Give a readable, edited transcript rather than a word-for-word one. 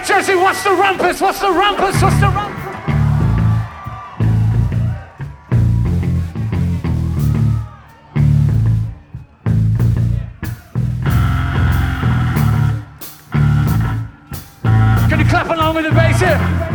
Jersey, what's the rumpus? What's the rumpus? What's the rumpus? Can you clap along with the bass here?